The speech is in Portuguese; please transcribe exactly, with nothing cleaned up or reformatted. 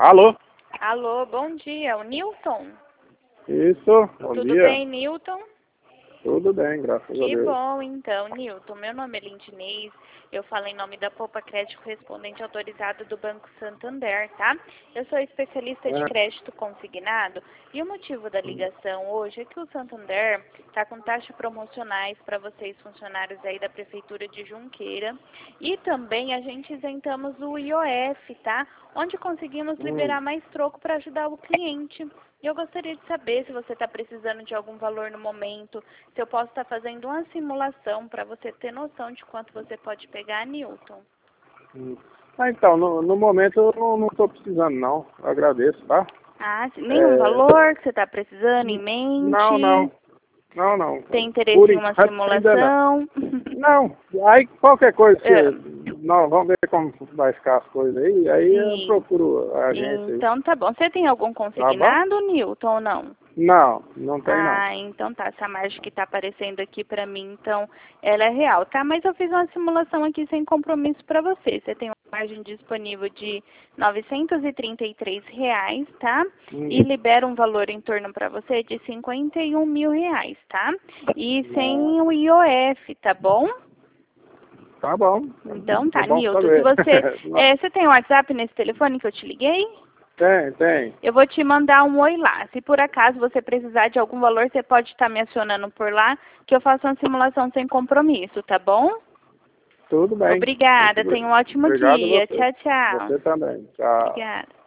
Alô? Alô, bom dia, o Newton? Isso, bom Tudo dia. bem, Newton? Tudo bem, graças a Que Deus. bom, então, Newton. Meu nome é Lindinês, eu falo em nome da Poupa Crédito Correspondente Autorizado do Banco Santander, tá? Eu sou especialista de É. crédito consignado e o motivo da ligação hoje é que o Santander está com taxas promocionais para vocês, funcionários aí da Prefeitura de Junqueira, e também a gente isentamos o I O F, tá? Onde conseguimos liberar Hum. mais troco para ajudar o cliente. E eu gostaria de saber se você está precisando de algum valor no momento, se eu posso estar fazendo uma simulação para você ter noção de quanto você pode pegar, Newton. Hum. Ah, então, no, no momento eu não, não tô precisando não, eu agradeço, tá? Ah, se- nenhum É... valor que você está precisando em mente? Não, não, não, não. Tem interesse Por em uma enquanto ainda não. simulação? Não, aí qualquer coisa, É, você... não, vamos ver como vai ficar as coisas aí, aí eu sim. procuro a agência aí, Então tá bom. Você tem algum tá bom? consignado, Newton, ou não? Não, não tem não. Ah, então tá. Essa margem que tá aparecendo aqui pra mim, então, ela é real, tá? Mas eu fiz uma simulação aqui sem compromisso pra você. Você tem uma margem disponível de novecentos e trinta e três reais, tá? Hum. E libera um valor em torno pra você de cinquenta e um mil reais, tá? E sem o I O F, tá bom? Tá bom. Então É tá, bom Nilton. Se saber. você, Não. é, você tem o WhatsApp nesse telefone que eu te liguei? Tem, tem. Eu vou te mandar um oi lá. Se por acaso você precisar de algum valor, você pode estar me acionando por lá, que eu faço uma simulação sem compromisso, tá bom? Tudo bem. Obrigada. Muito Tenha um ótimo obrigado a dia. você. Tchau, tchau. Você também. Tchau. Obrigada.